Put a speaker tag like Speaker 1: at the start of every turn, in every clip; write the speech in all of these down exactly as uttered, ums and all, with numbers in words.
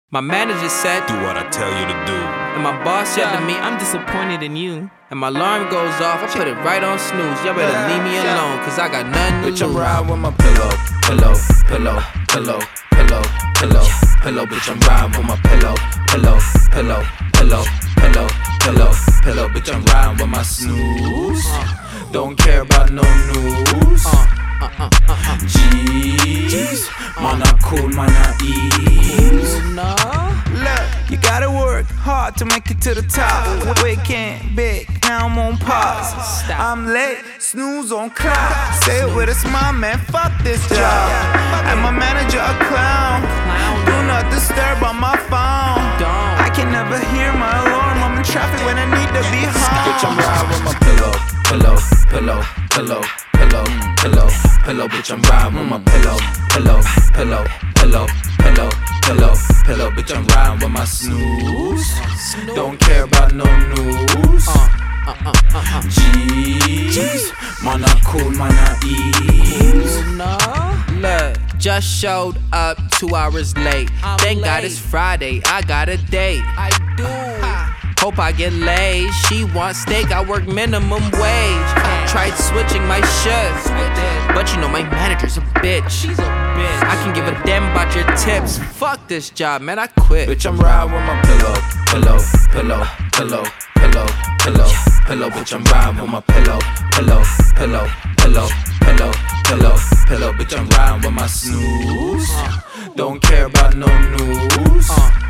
Speaker 1: My manager said,
Speaker 2: do what I tell you to do.
Speaker 1: And my boss said
Speaker 3: yeah,
Speaker 1: to me,
Speaker 3: I'm disappointed in you.
Speaker 1: And my alarm goes off, I put it right on snooze. Y'all better leave me alone, cause I got nothing to lose.
Speaker 2: Bitch, I'm riding with my pillow, pillow, pillow, pillow, pillow, pillow, pillow. Bitch, I'm riding with my pillow, pillow, pillow, pillow, pillow, pillow, pillow. Bitch, I'm riding with my snooze. Don't care about no news. Jeez, man, I cool, man, I ease. Look, you gotta work hard to make it to the top. Wait, can't beg, now I'm on pause. I'm late, snooze on clock. Say it with a smile, man, fuck this job. And my manager a clown. Do not disturb on my phone. I can never hear my alarm. I'm in traffic when I need to be home. Bitch, I'm riding with my pillow, pillow, pillow, pillow, pillow, pillow, pillow. Bitch, I'm riding with my pillow, pillow, pillow, pillow, pillow, pillow, pillow. Bitch, I'm riding with my snooze. Don't care about no news. Jeez, man, I cool, man, I ease.
Speaker 1: Look, just showed up two hours late.
Speaker 3: I'm
Speaker 1: Thank
Speaker 3: late.
Speaker 1: God it's Friday, I got a date.
Speaker 3: I do.
Speaker 1: Hope I get laid. She wants steak, I work minimum wage. Tried switching my shifts, but you know my manager's a bitch.
Speaker 3: She's a bitch.
Speaker 1: I can give a damn about your tips. Fuck this job, man, I quit.
Speaker 2: Bitch, I'm riding with my pillow, pillow, pillow, pillow, pillow, pillow, pillow. Bitch, I'm riding with my pillow, pillow, pillow, pillow, pillow, pillow, pillow. Bitch, I'm riding with my snooze. Don't care about no news.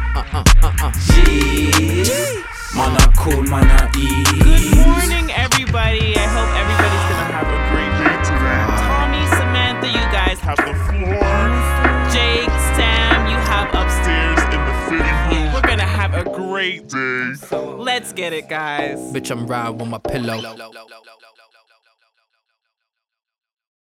Speaker 2: Jeez, man, I cool, man, I ease.
Speaker 3: Good morning, everybody. I hope everybody's gonna have a great day today. Tommy, Samantha, you guys have the floor. Jake, Sam, you have upstairs in the fitting room. We're gonna have a great day. Let's get it, guys.
Speaker 1: Bitch, I'm riding with my pillow.